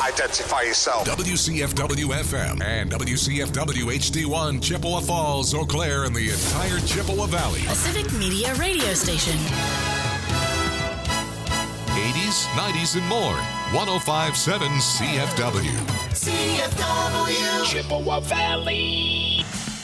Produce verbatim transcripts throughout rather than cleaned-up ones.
identify yourself. W C F W F M and W C F W H D one, Chippewa Falls, Eau Claire, and the entire Chippewa Valley. A Civic Media radio station. eighties, nineties, and more. one oh five point seven C F W. C F W. Chippewa Valley.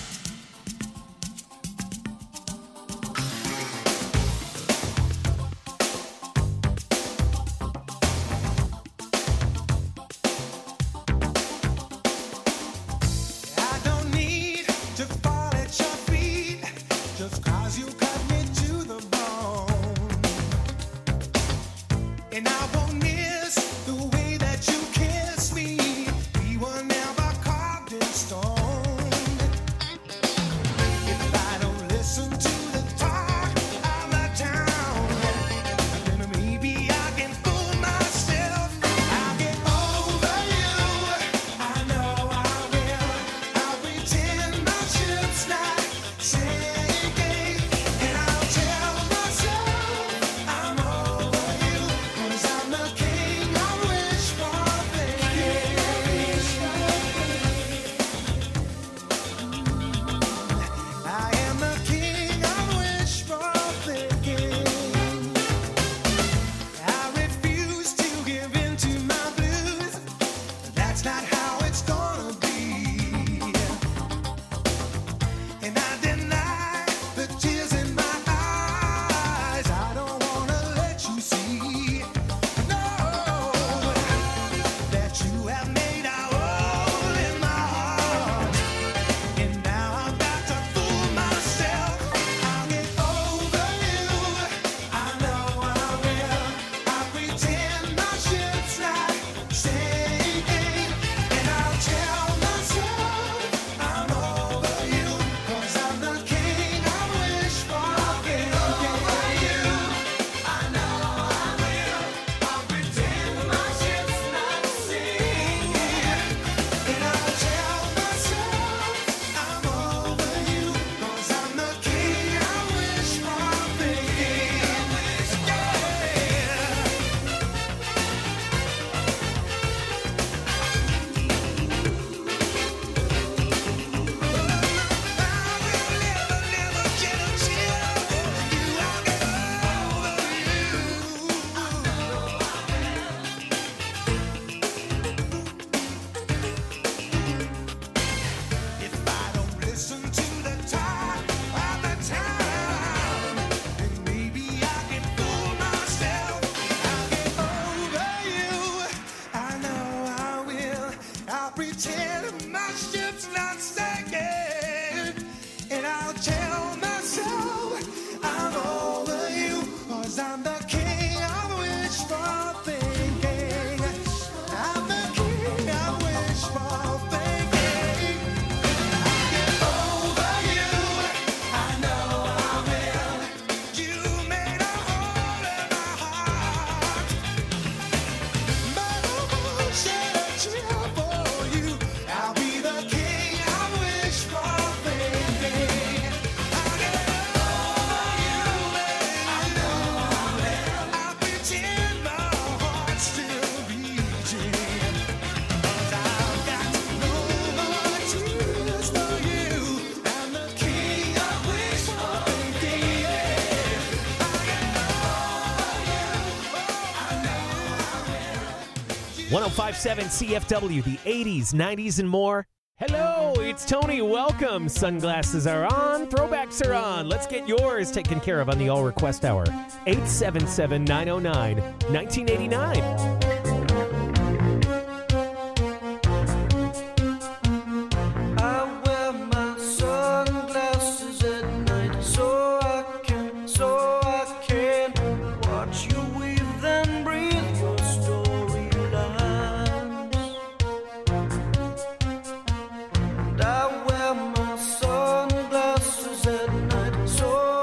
one oh five point seven C F W, the eighties, nineties, and more. Hello, it's Tony. Welcome. Sunglasses are on. Throwbacks are on. Let's get yours taken care of on the All Request Hour. eight seven seven, nine oh nine, nineteen eighty-nine.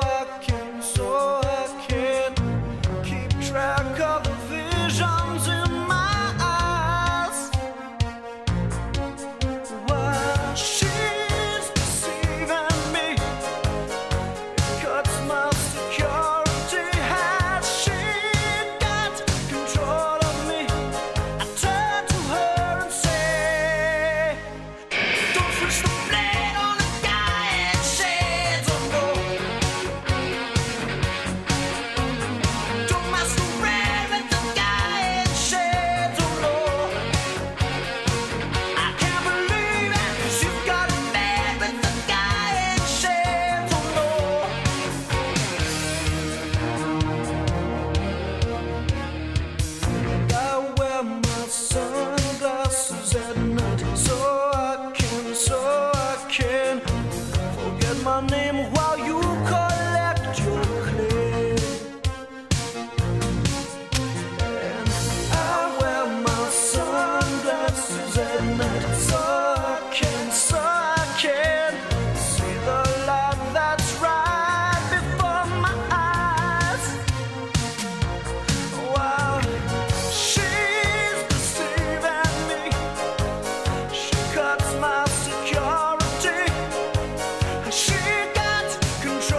Track of the visions in while you collect your claim. And I wear my sunglasses at night so I can, so I can see the light that's right before my eyes. Wow, she's deceiving me. She cuts my security. She got control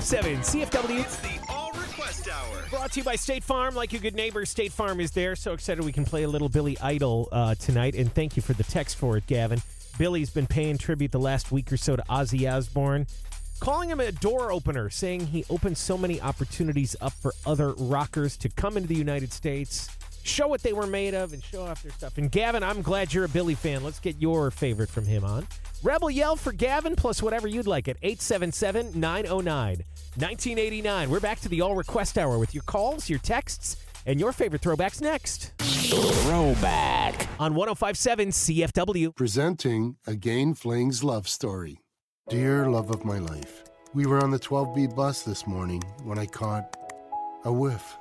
five seven C F W. It's the All Request Hour. Brought to you by State Farm. Like your good neighbor, State Farm is there. So excited we can play a little Billy Idol uh, tonight. And thank you for the text for it, Gavin. Billy's been paying tribute the last week or so to Ozzy Osbourne, calling him a door opener, saying he opens so many opportunities up for other rockers to come into the United States, show what they were made of, and show off their stuff. And Gavin, I'm glad you're a Billy fan. Let's get your favorite from him on. Rebel Yell for Gavin, plus whatever you'd like at eight seven seven, nine oh nine, nineteen eighty-nine. We're back to the All Request Hour with your calls, your texts, and your favorite throwbacks next. Throwback. On one oh five seven C F W. Presenting Again Fling's love story. Dear love of my life, we were on the twelve B bus this morning when I caught a whiff.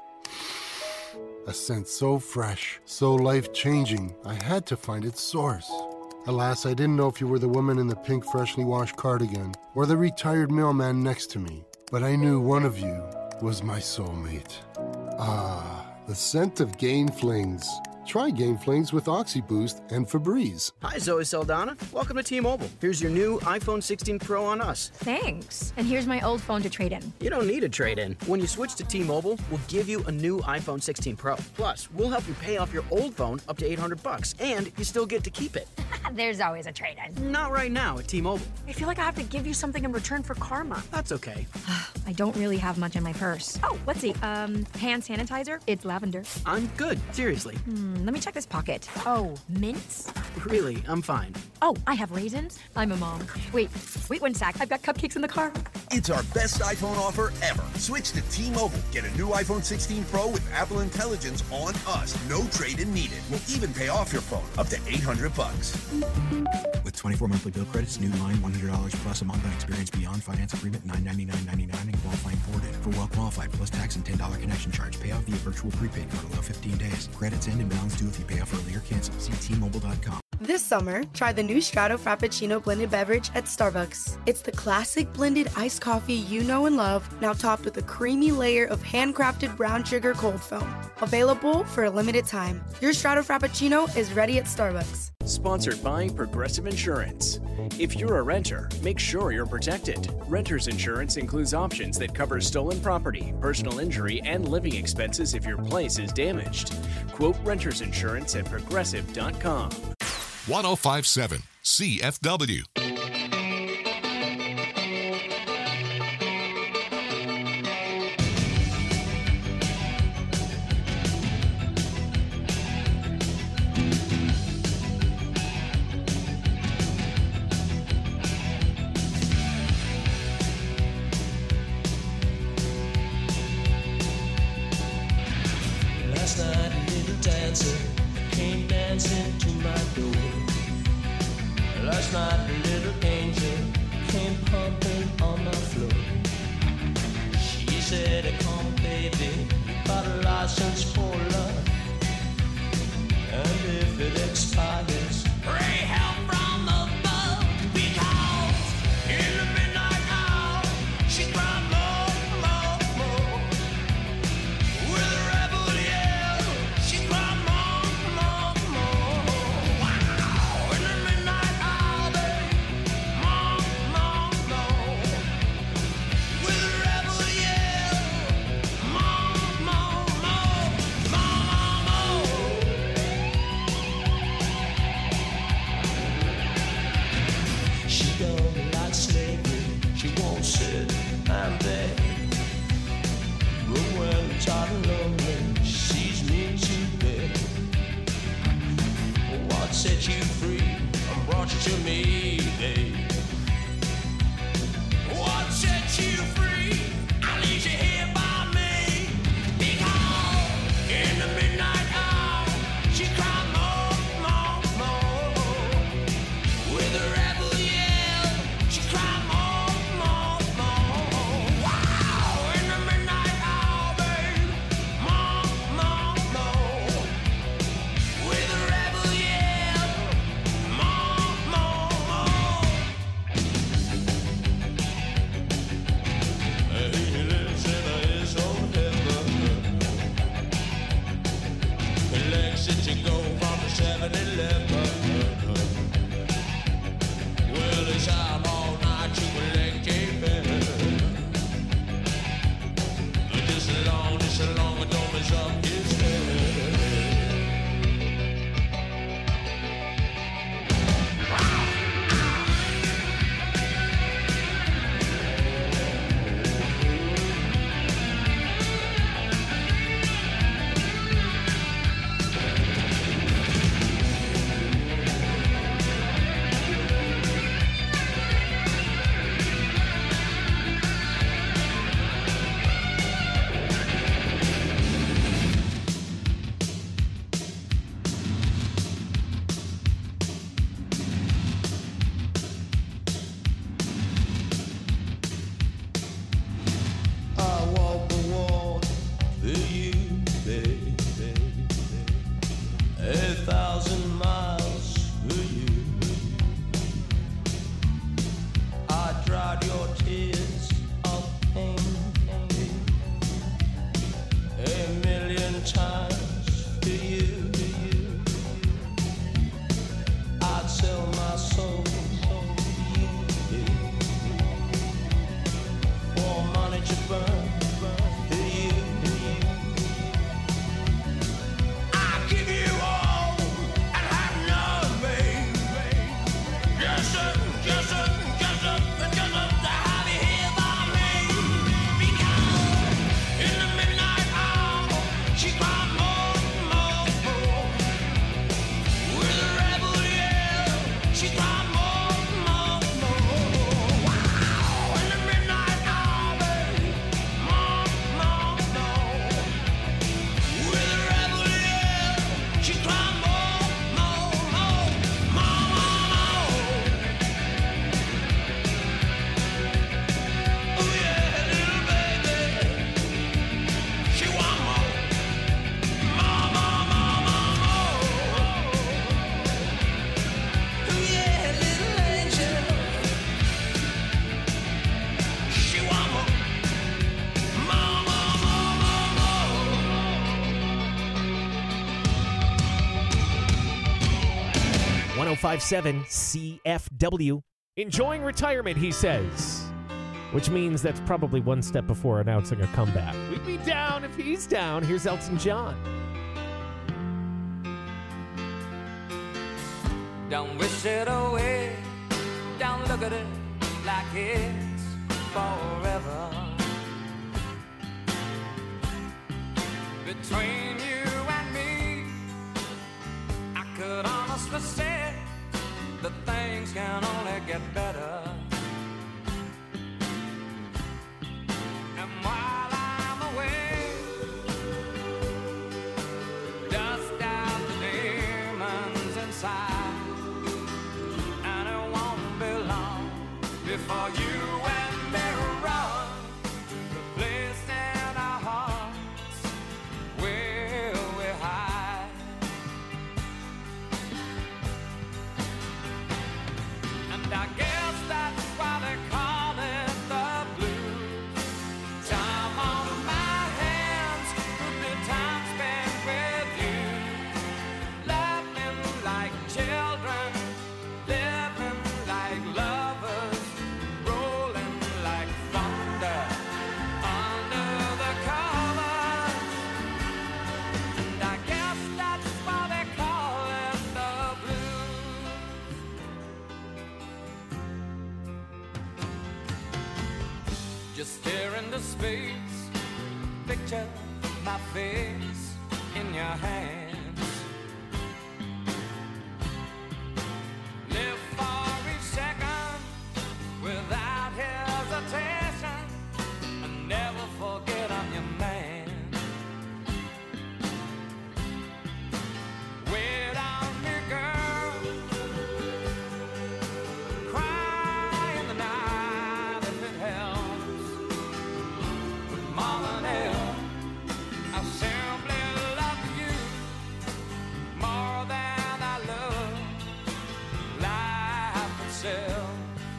A scent so fresh, so life-changing, I had to find its source. Alas, I didn't know if you were the woman in the pink freshly washed cardigan or the retired mailman next to me, but I knew one of you was my soulmate. Ah, the scent of Gain Flings. Try Gain Flings with OxyBoost and Febreze. Hi, Zoe Saldana. Welcome to T-Mobile. Here's your new iPhone sixteen Pro on us. Thanks. And here's my old phone to trade in. You don't need a trade-in. When you switch to T-Mobile, we'll give you a new iPhone sixteen Pro. Plus, we'll help you pay off your old phone up to eight hundred bucks, and you still get to keep it. There's always a trade-in. Not right now at T-Mobile. I feel like I have to give you something in return for karma. That's okay. I don't really have much in my purse. Oh, let's see. Um, hand sanitizer. It's lavender. I'm good. Seriously. Hmm, let me check this pocket. Oh, mints? Really, I'm fine. Oh, I have raisins. I'm a mom. Wait, wait one sec. I've got cupcakes in the car. It's our best iPhone offer ever. Switch to T-Mobile. Get a new iPhone sixteen Pro with Apple Intelligence on us. No trade-in needed. We'll even pay off your phone up to eight hundred bucks. With twenty-four monthly bill credits, new line one hundred dollars plus a month on experience beyond finance agreement nine ninety-nine ninety-nine and qualifying forwarded. For well qualified plus tax and ten dollars connection charge. Pay off via virtual prepaid card. Allow fifteen days. Credits end and balance due if you pay off early or cancel. See T Mobile dot com. This summer, try the new Strato Frappuccino blended beverage at Starbucks. It's the classic blended iced coffee you know and love, now topped with a creamy layer of handcrafted brown sugar cold foam. Available for a limited time. Your Strato Frappuccino is ready at Starbucks. Sponsored by Progressive Insurance. If you're a renter, make sure you're protected. Renter's insurance includes options that cover stolen property, personal injury, and living expenses if your place is damaged. Quote renter's insurance at progressive dot com. one oh five point seven C F W. Last night a little dancer came dancing to my door. Last night a little angel came pumping on my floor. She said, come baby, you got a license for love. And if it expires, pray help from above. Because in the midnight hour, she cried more, more, more. With a rebel yell, she cried more, more, more. Wow! In the midnight hour, babe, more, more, more. With a rebel yell, more, more, more, more, more. She don't like slavery, she won't sit and beg. But when it's out lonely, she sees me to bed. What set you free and brought you to me, babe? What set you free? I leave you here by me. Because in the midnight hour, she cried more, more, more. With a rebel yell, she cried more, more, more. Wow! In the midnight hour, babe, more, more, more. With a rebel yell, more, more, more. five seven C F W. Enjoying retirement, he says. Which means that's probably one step before announcing a comeback. We'd be down if he's down. Here's Elton John. Don't wish it away. Don't look at it like it's forever. Between you and me, I could honestly say that things can only get better. And while I'm away, dust out the demons inside, and it won't be long before you and me run to the place in our hearts where we hide. And I guess that's why they call it the blues. Time on my hands could be time spent with you, laughing like children, living like lovers, rolling like thunder under the covers. And I guess that's why they call it the blues. Just stare into space, picture my face in your hands. Live for each second without hesitation, and never forget I'm your man. Wait on me, girl. Cry in the night if it helps. But more than ever, I simply love you more than I love life itself.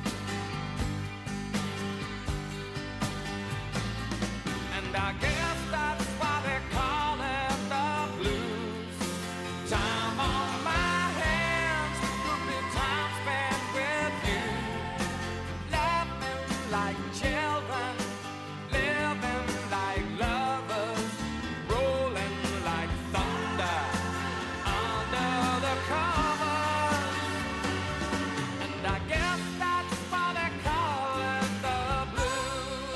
And I guess that's why they call it the blues. Time on my hands could be time spent with you, laughing like children, living like lovers, rolling like thunder under the covers. And I guess that's why they call it the blues.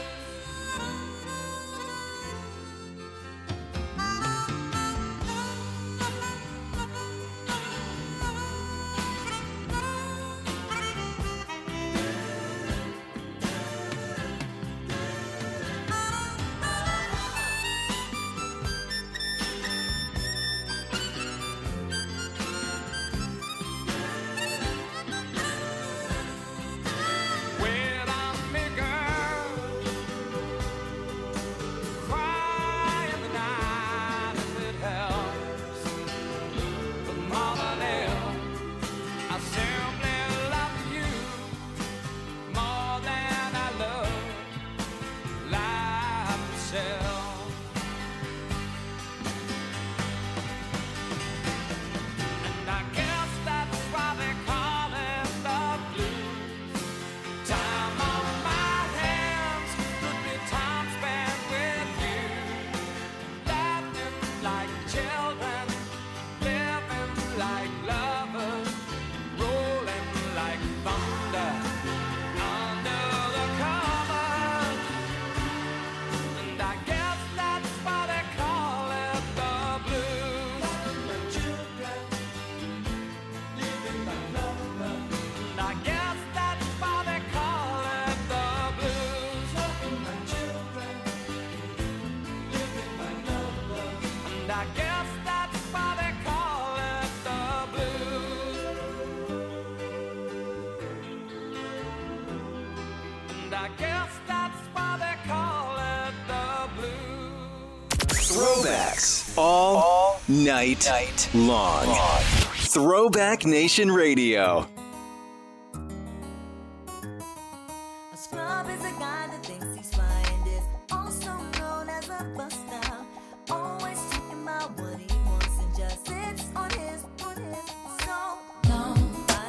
Wait on me, girl. Cry in the night if it helps. But more than ever, I simply love you more than I love life itself. And I guess that's why they call it the blues. Time on my hands could be time spent with you, laughing like children, living like lovers, rolling like thunder under the covers. And I guess that's why they call it the blues. Laughing like children, living like lovers. And I guess that's why they call it the blues. Laughing like children, living like lovers. And I guess that's why they call it the blues. And I guess that's why they call it the blues. Throwbacks all, all night, night long. long. Throwback Nation Radio. A scrub is a guy that thinks he's fly and is also known as a buster. Always talking about what he wants and just sits on his, on his. So nobody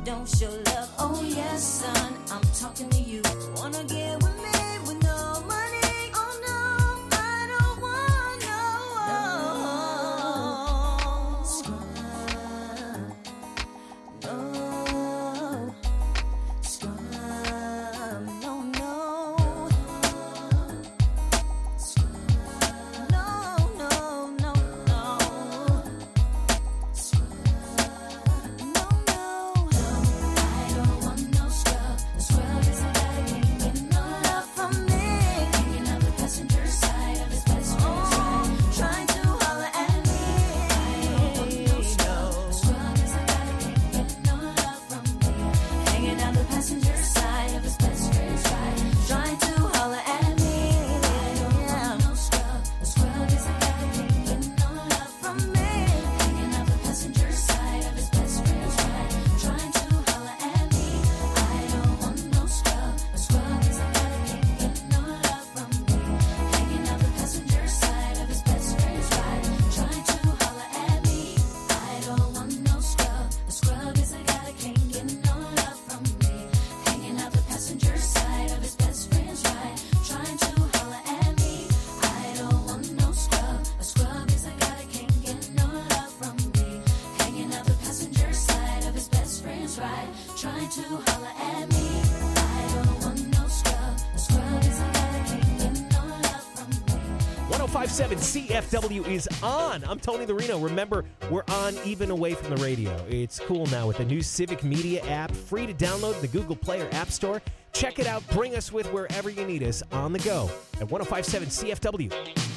don't show love. Oh yes, son, I'm talking to you. Wanna get with me with no money? Oh no, I don't want no scrub. No scrub. No, no. No, no, no, no. Trying to holler at me. I don't want no scrub. A scrub is a guy that can't get no love from me. one oh five point seven C F W is on. I'm Tony the Reno. Remember, we're on even away from the radio. It's cool now with the new Civic Media app, free to download in the Google Play or App Store. Check it out. Bring us with wherever you need us on the go at one oh five point seven C F W.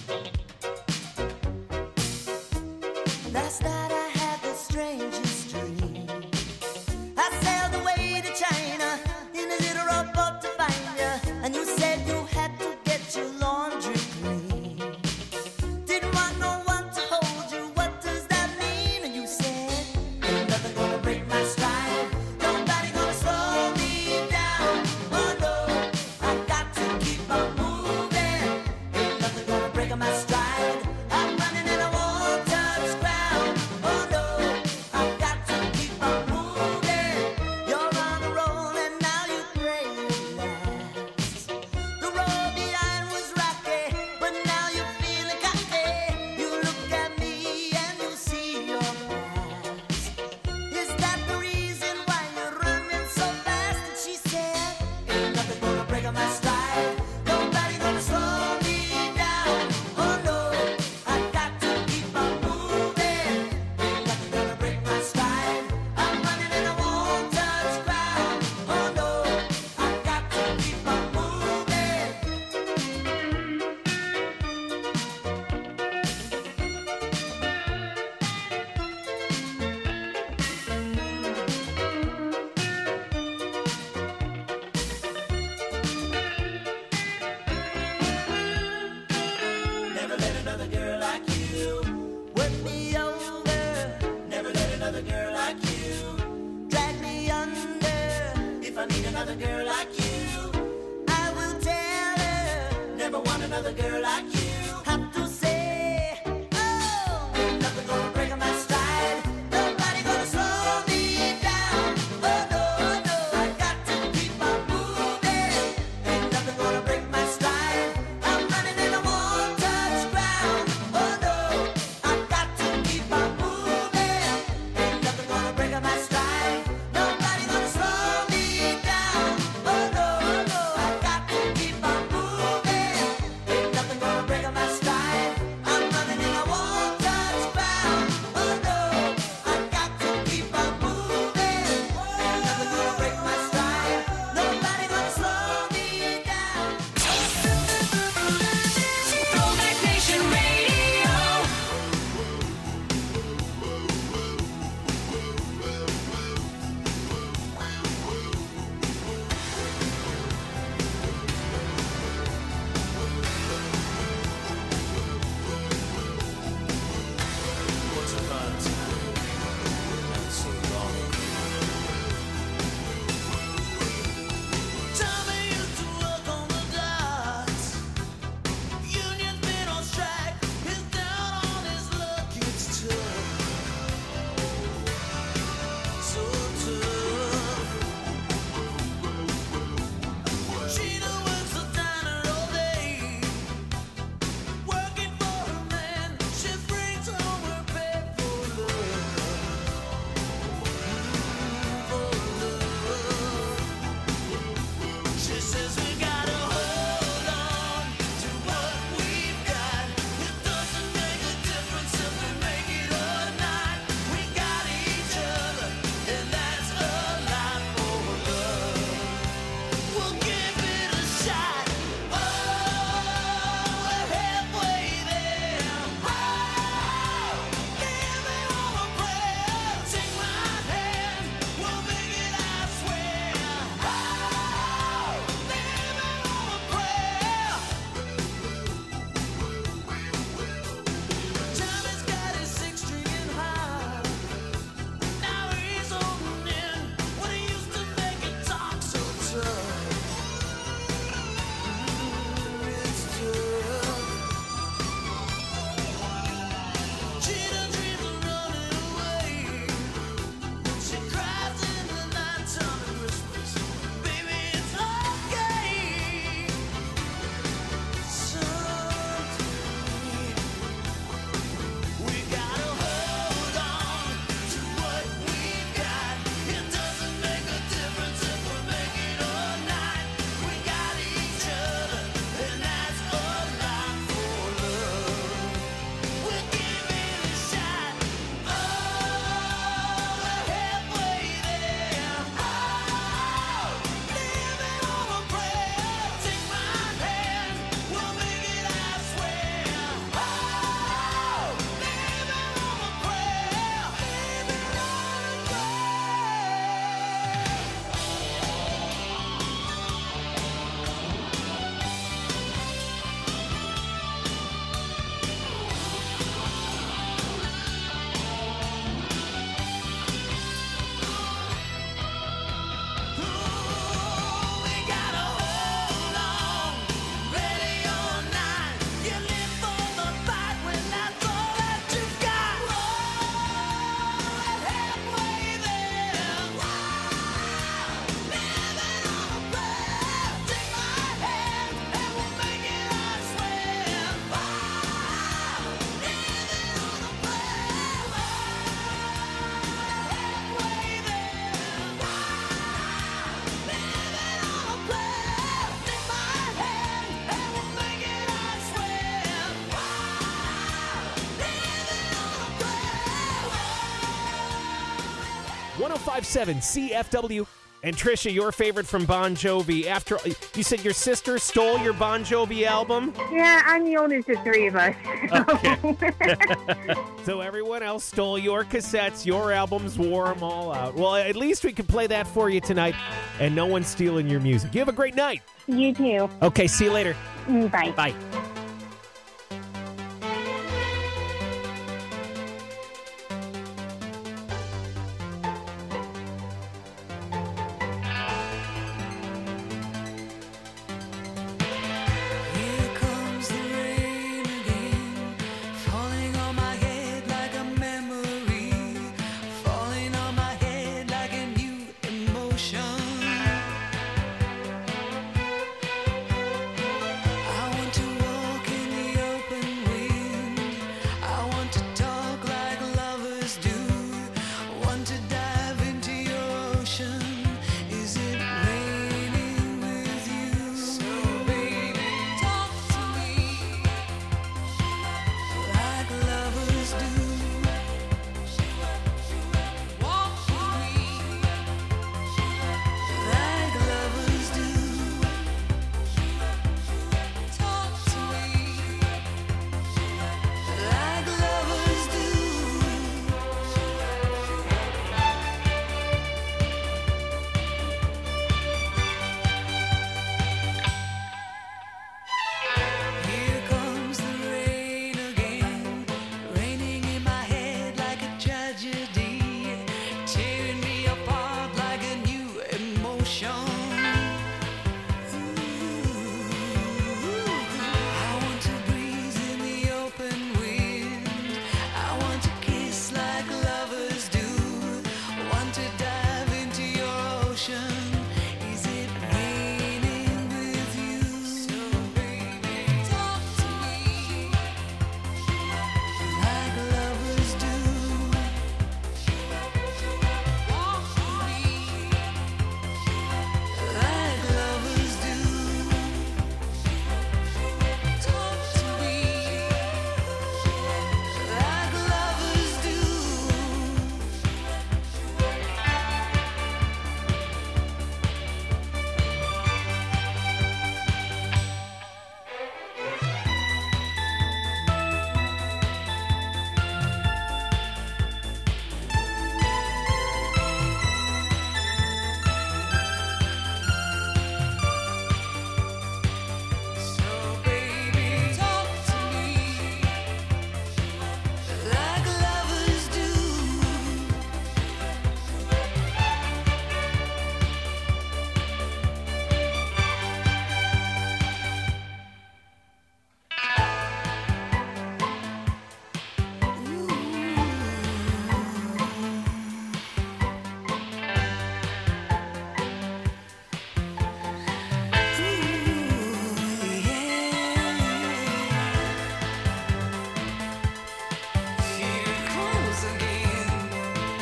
Last night I had the strangest dream. I sailed away to China in a little rowboat to find you, and you said you had to get your laundry clean. Didn't want no one to hold you. What does that mean? And you said, ain't nothing gonna break my stride. Nobody gonna slow me down. Oh no, I got to keep on moving. Ain't nothing gonna break my stride. I'm running and I won't touch ground. Oh no, I got to keep on moving. You're on a roll and now you pray you last. The road behind was rocky, but now you're feeling cocky. You look at me and you see your past. Is that the reason why you're running so fast? And she said, ain't nothing gonna break my stride. Nobody gonna slow me down. Oh no, I got to keep on moving. Ain't nothing gonna break my stride. I'm running and I won't touch ground. Oh no, I got to keep on moving. Never let another girl like you work me over. Never let another girl like you drag me under. If I need another girl like you, I will tell her. Never want another girl like you. Have to say, oh, ain't nothing gonna break my stride. Nobody gonna slow me down. Oh no, no, I got to keep on moving. Ain't nothing gonna break my stride. I'm running and I won't touch ground. Oh no, I got to keep on moving. Ain't nothing gonna break my stride. Nobody gonna slow me down. Oh no, no, I got to keep on moving. Ain't nothing gonna break one oh five point seven C F W. And Trisha, your favorite from Bon Jovi. After you said your sister stole your Bon Jovi album? Yeah, I'm the oldest of three of us. Okay. So everyone else stole your cassettes, your albums, wore them all out. Well, at least we can play that for you tonight, and no one's stealing your music. You have a great night. You too. Okay, see you later. Bye. Bye. Here comes the rain again, falling on my head like a memory, falling on my head like a new emotion. I want to walk in the open wind, I want to talk like lovers do, want to dive into your ocean. Is it raining with you? So baby, talk to me like lovers do. Walk with me like lovers do. Talk to me like lovers do. Here comes the rain again, raining in my head like a tragedy, tearing me apart like a new emotion. I want to breathe in the open wind, I want to kiss like lovers do, want to dive into your ocean. Is it raining with you? So baby, talk to me like lovers do. Walk with me like lovers do. Talk to me like lovers do. So baby, talk to me like lovers do. Here comes again.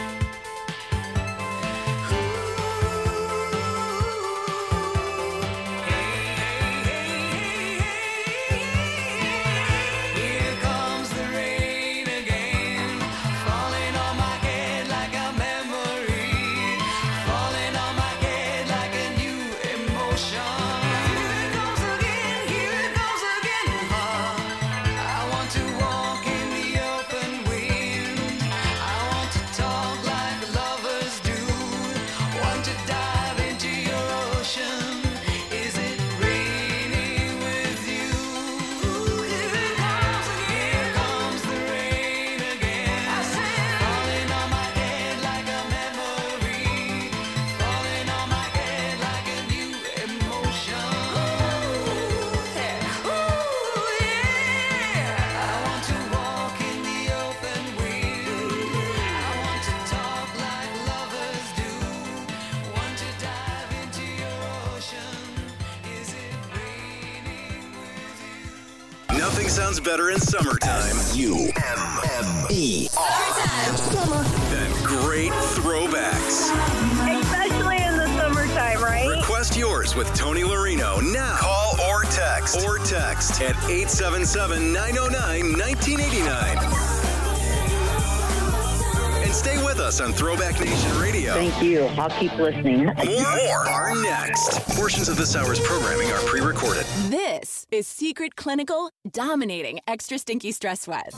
Here comes the rain again, falling on my head like a memory, falling on my head like a new emotion. Here it goes again, here it goes again. I want to walk in the open wind, I want to talk like lovers do, want to dive into your ocean. Is it raining with you? Here it comes again, here comes the rain again. I said, falling on my head like a memory, falling on my head like a new emotion. Ooh, yeah, ooh, yeah. I want to walk in the open wind, I want to talk like lovers do, want to dive into your ocean. Is it raining with you? Nothing sounds better in summertime. U M M E R. Than great throwbacks. Especially in the summertime, right? Request yours with Tony Larino now. Call or text. Or text at eight seven seven, nine oh nine, one nine eight nine. And Stay with us on Throwback Nation Radio. Thank you. I'll keep listening. More, more are next. Portions of this hour's programming are pre-recorded. This is Secret Clinical dominating extra stinky stress sweat.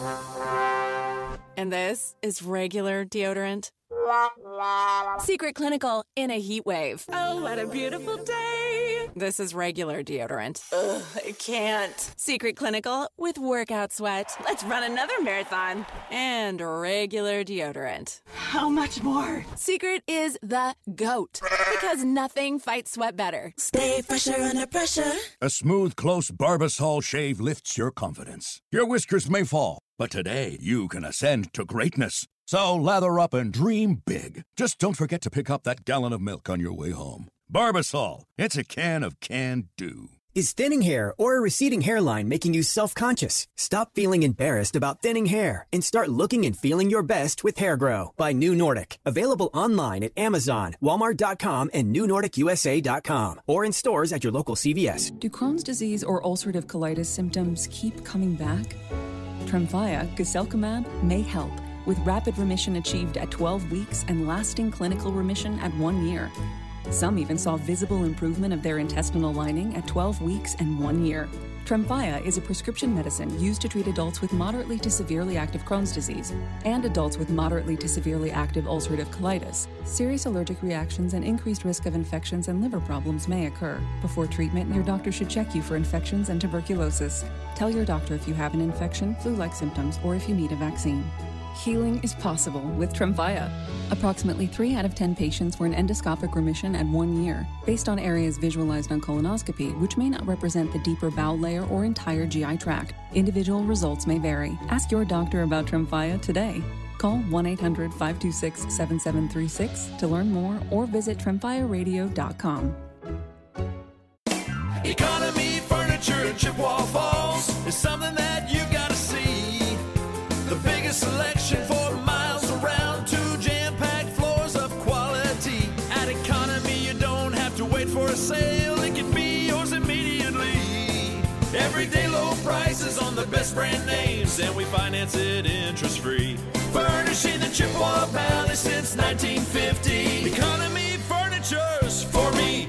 And this is regular deodorant. Secret Clinical in a heat wave. Oh, what a beautiful day. This is regular deodorant. Ugh, I can't. Secret Clinical with workout sweat. Let's run another marathon. And regular deodorant. How much more? Secret is the GOAT. Because nothing fights sweat better. Stay fresher under pressure. A smooth, close Barbasol shave lifts your confidence. Your whiskers may fall, but today you can ascend to greatness. So lather up and dream big. Just don't forget to pick up that gallon of milk on your way home. Barbasol, it's a can of can-do. Is thinning hair or a receding hairline making you self-conscious? Stop feeling embarrassed about thinning hair and start looking and feeling your best with Hair Grow by New Nordic. Available online at Amazon, Walmart dot com, and New Nordic U S A dot com, or in stores at your local C V S. Do Crohn's disease or ulcerative colitis symptoms keep coming back? Tremfya, guselkumab, may help, with rapid remission achieved at twelve weeks and lasting clinical remission at one year. Some even saw visible improvement of their intestinal lining at twelve weeks and one year. Tremfya is a prescription medicine used to treat adults with moderately to severely active Crohn's disease and adults with moderately to severely active ulcerative colitis. Serious allergic reactions and increased risk of infections and liver problems may occur. Before treatment, your doctor should check you for infections and tuberculosis. Tell your doctor if you have an infection, flu-like symptoms, or if you need a vaccine. Healing is possible with Tremfya. Approximately three out of ten patients were in endoscopic remission at one year, based on areas visualized on colonoscopy, which may not represent the deeper bowel layer or entire G I tract. Individual results may vary. Ask your doctor about Tremfya today. Call one eight hundred, five two six, seven seven three six to learn more or visit tremfya radio dot com. Economy Furniture in Chippewa Falls is something that you've got to see. The biggest selection for miles around, two jam-packed floors of quality. At Economy, you don't have to wait for a sale. It can be yours immediately. Everyday low prices on the best brand names, and we finance it interest-free. Furnishing the Chippewa Valley since nineteen fifty. Economy Furniture's for me.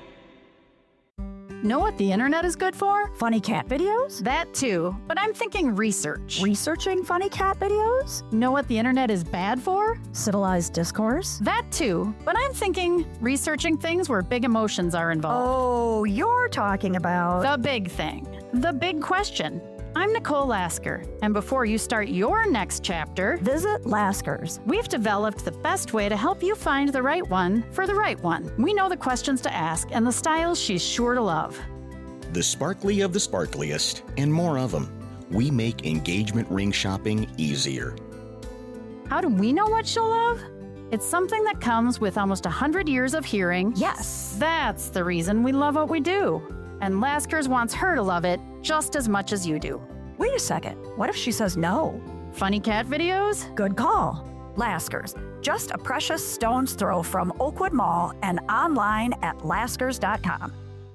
Know what the internet is good for? Funny cat videos? That too, but I'm thinking research. Researching funny cat videos? Know what the internet is bad for? Civilized discourse? That too, but I'm thinking researching things where big emotions are involved. Oh, you're talking about... The big thing. The big question. I'm Nicole Lasker, and before you start your next chapter, visit Lasker's. We've developed the best way to help you find the right one for the right one. We know the questions to ask and the styles she's sure to love. The sparkly of the sparkliest, and more of them. We make engagement ring shopping easier. How do we know what she'll love? It's something that comes with almost one hundred years of hearing. Yes. That's the reason we love what we do. And Lasker's wants her to love it just as much as you do. Wait a second. What if she says no? Funny cat videos? Good call. Lasker's, just a precious stone's throw from Oakwood Mall and online at laskers dot com.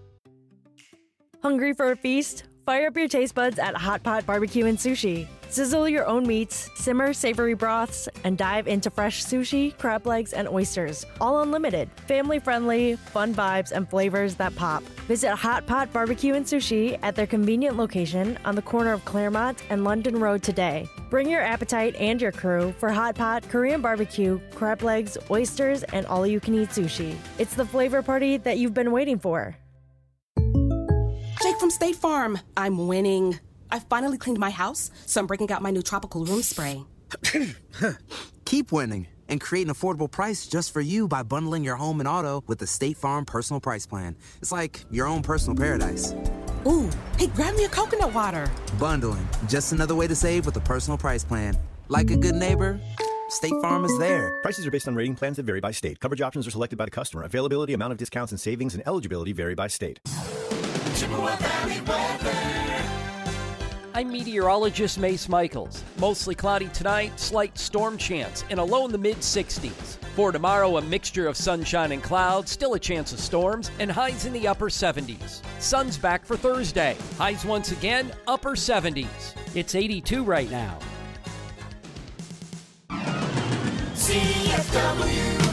Hungry for a feast? Fire up your taste buds at Hot Pot Barbecue and Sushi. Sizzle your own meats, simmer savory broths, and dive into fresh sushi, crab legs, and oysters. All unlimited. Family-friendly, fun vibes, and flavors that pop. Visit Hot Pot Barbecue and Sushi at their convenient location on the corner of Claremont and London Road today. Bring your appetite and your crew for Hot Pot, Korean barbecue, crab legs, oysters, and all-you-can-eat sushi. It's the flavor party that you've been waiting for. Jake from State Farm. I'm winning. I finally cleaned my house, so I'm breaking out my new tropical room spray. Keep winning and create an affordable price just for you by bundling your home and auto with the State Farm Personal Price Plan. It's like your own personal paradise. Ooh, hey, grab me a coconut water. Bundling, just another way to save with a personal price plan. Like a good neighbor, State Farm is there. Prices are based on rating plans that vary by state. Coverage options are selected by the customer. Availability, amount of discounts and savings, and eligibility vary by state. Chippewa Valley weather. I'm meteorologist Mace Michaels. Mostly cloudy tonight, slight storm chance, and a low in the mid sixties. For tomorrow, a mixture of sunshine and clouds, still a chance of storms, and highs in the upper seventies. Sun's back for Thursday. Highs once again, upper seventies. It's eighty-two right now. C C F W.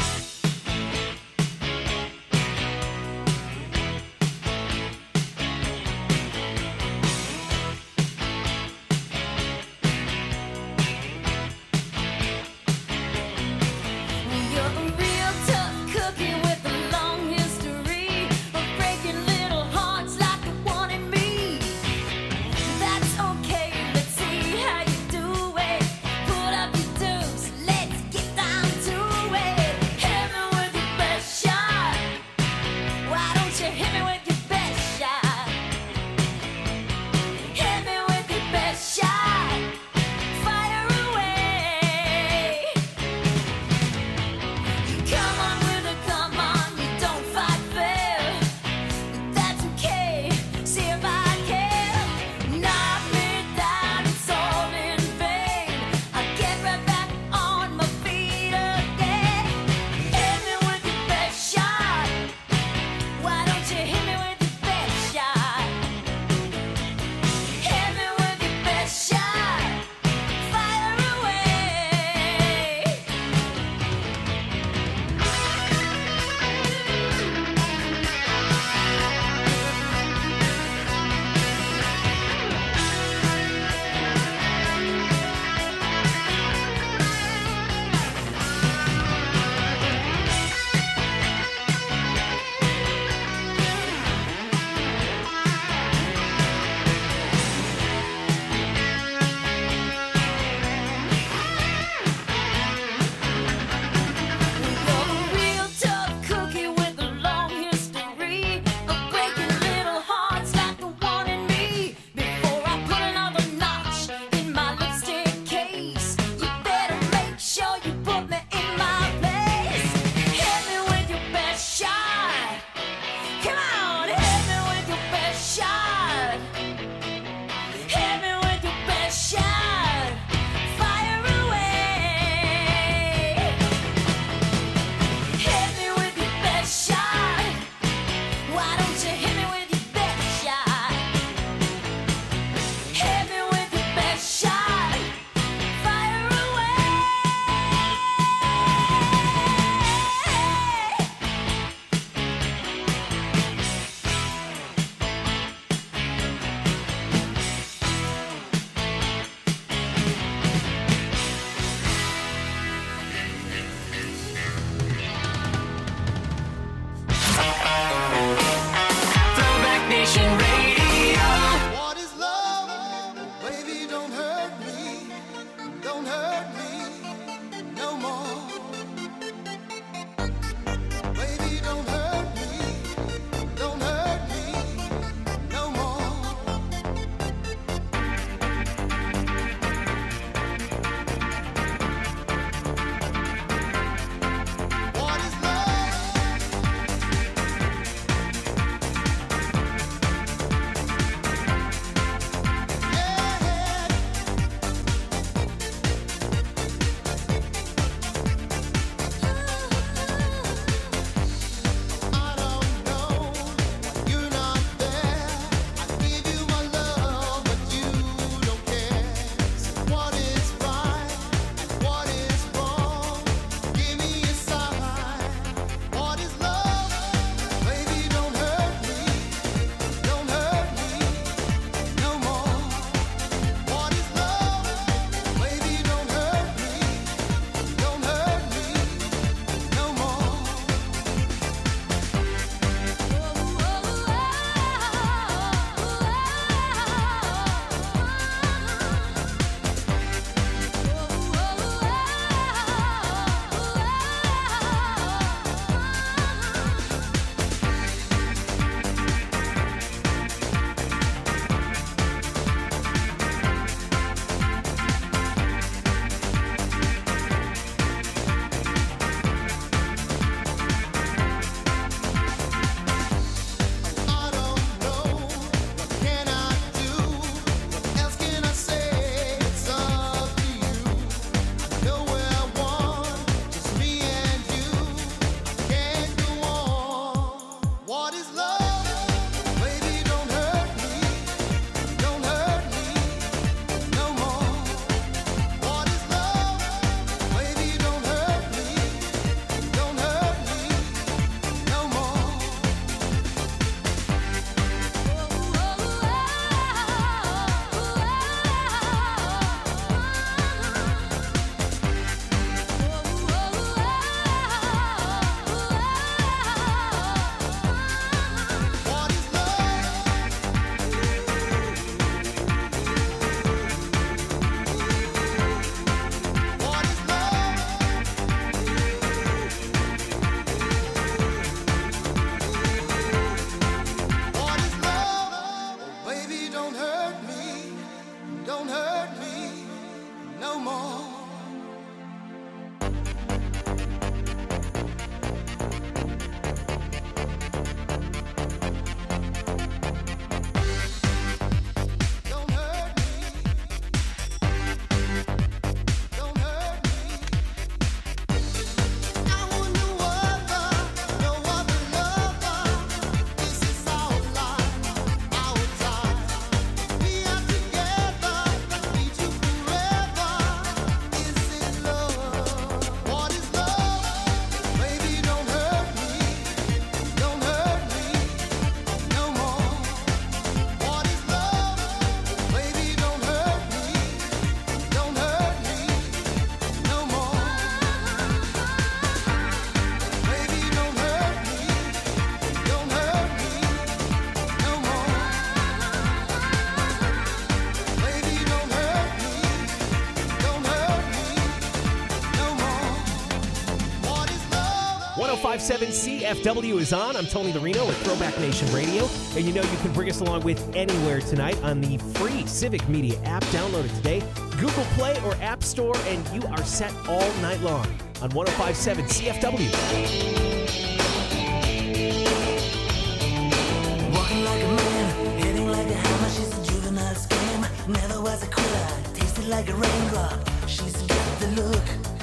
You're a real tough cookie with a long history of breaking little hearts like the one in me. That's okay, let's see how you do it. Put up your dukes, let's get down to it. one oh five point seven C F W is on. I'm Tony Larino with Throwback Nation Radio. And you know you can bring us along with anywhere tonight on the free Civic Media app. Download it today. Google Play or App Store, and you are set all night long on one oh five point seven C F W. Walking like a man, hitting like a hammer. She's a juvenile scam. Never was a quitter. Tasted like a raindrop. She's got the look.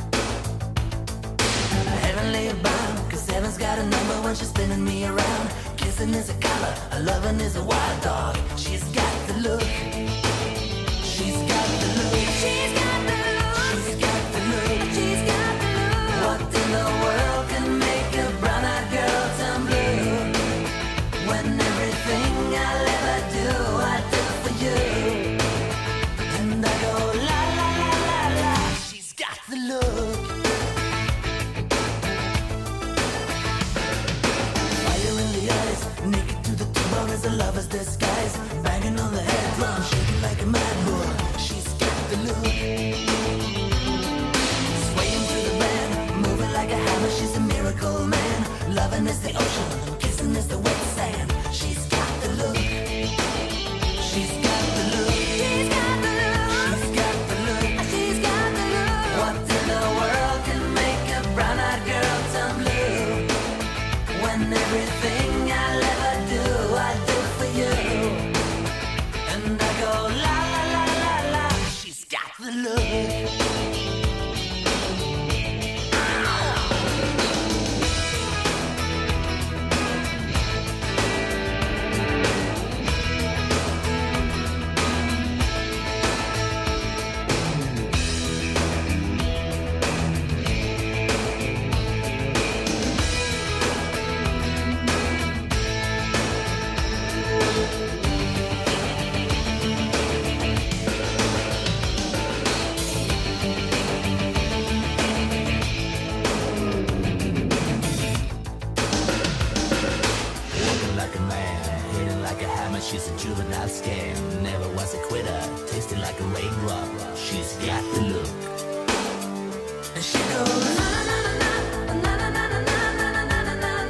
Heavenly bound, cause heaven's got a number when she's spinning me around. Kissing is a color, a loving is a wild dog. She's got the look. She's got the look. She's got the look. She's got the look. She's got the look. What in the world can make a brown-eyed girl turn blue? When everything I'll ever do, I do for you. And I go la la la la la. She's got the look. Fire in the eyes, naked to the bone as a lover's disguise. Banging on the head drum, shaking like a mad bull. She's got the look. Swaying through the band, moving like a hammer. She's a miracle man. Loving is the ocean, kissing is the wet sand. She's got the look. She's got the look. She's got the look. She's got the look. She's got the look. What in the world can make a brown-eyed girl turn blue? When everything I'll ever do, I do for you. And I go la la la la la. She's got the look. She's a juvenile scam, never was a quitter, tasted like a raindrop. She's got the look. And she goes na na na na na na na na na na na na na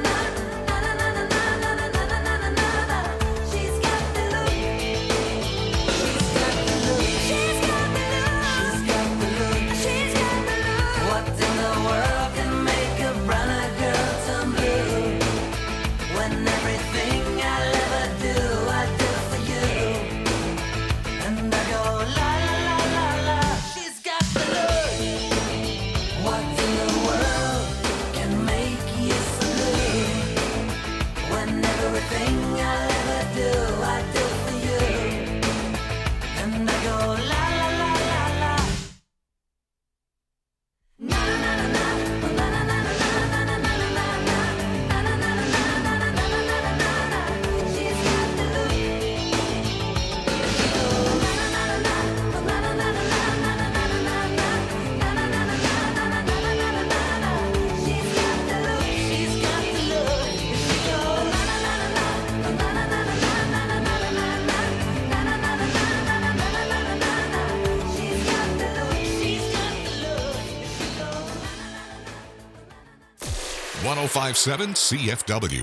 na na. She's got the look. She's got the look. She's got the look. She's got the look. She's got the look. What in the world can make a brown-eyed girl turn blue? When everything I'll ever do, I do for you. And I go la la la la la. She's got the look. What in the world can make you so blue? When everything I'll ever do, I do for you. And I go la la la la la. Na na na na na na na na na na na na na one oh five point seven C F W.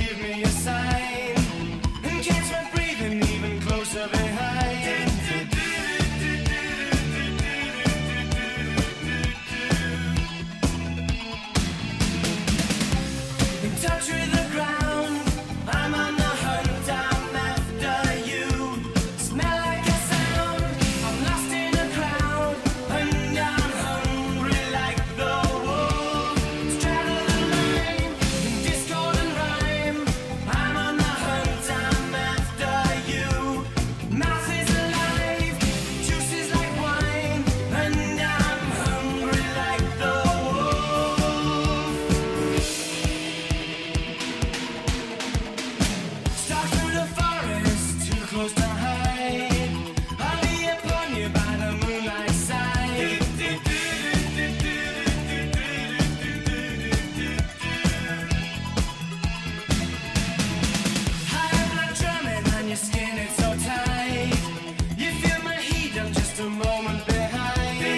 Closer behind. supposed to hide. I'll be upon you by the moonlight side. High blood drumming on your skin, it's so tight. You feel my heat, I'm just a moment behind.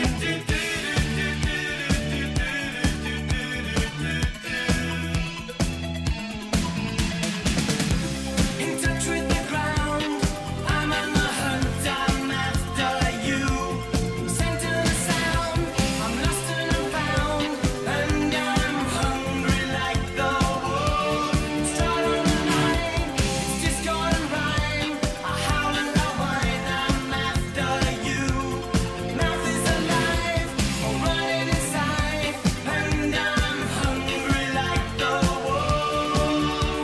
In touch with the ground, I'm on the hunt, I'm after you. Center the sound, I'm lost and I'm found, and I'm hungry like the wolf. Strut on the line, it's discord and rhyme. I howl and I whine, I'm after you. Mouth is alive, I'm running inside, and I'm hungry like the wolf.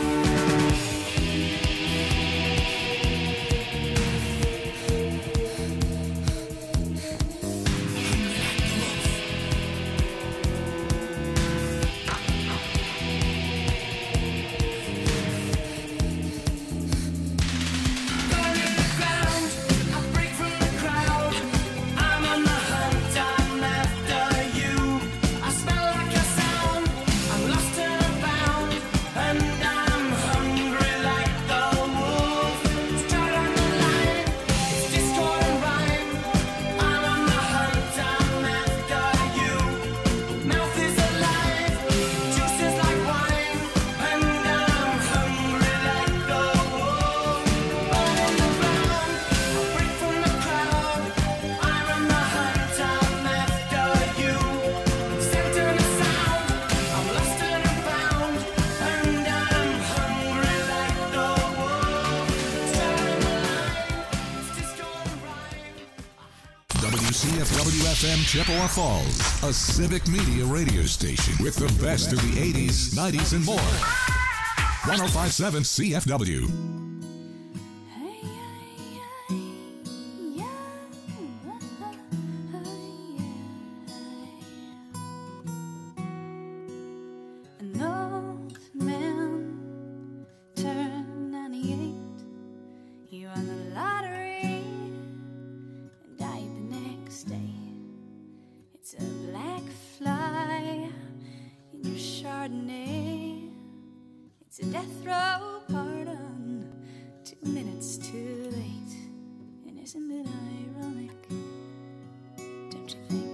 Burning the ground, I break from the crowd. I'm on the hunt, I'm after you. I smell like a sound, I'm lost and I'm found, and I'm hungry like the wolf. Strut on the line, it's discord and rhyme. I'm on the hunt, I'm after you. Mouth is alive, juice is like wine, and I'm hungry like the wolf. Burning the ground, I break from the crowd. I'm on the hunt, I'm after you. Center the sound, I'm lost and I'm found, and I'm hungry like the wolf. Strut on the line, it's discord and rhyme. W C F W F M Chippewa Falls, a civic media radio station with the best of the eighties, nineties, and more. one oh five point seven C F W. An old man turned ninety-eight. He won the lottery and died the next day. It's a black fly in your Chardonnay. It's a death row pardon, two minutes too late. And isn't it ironic? Don't you think?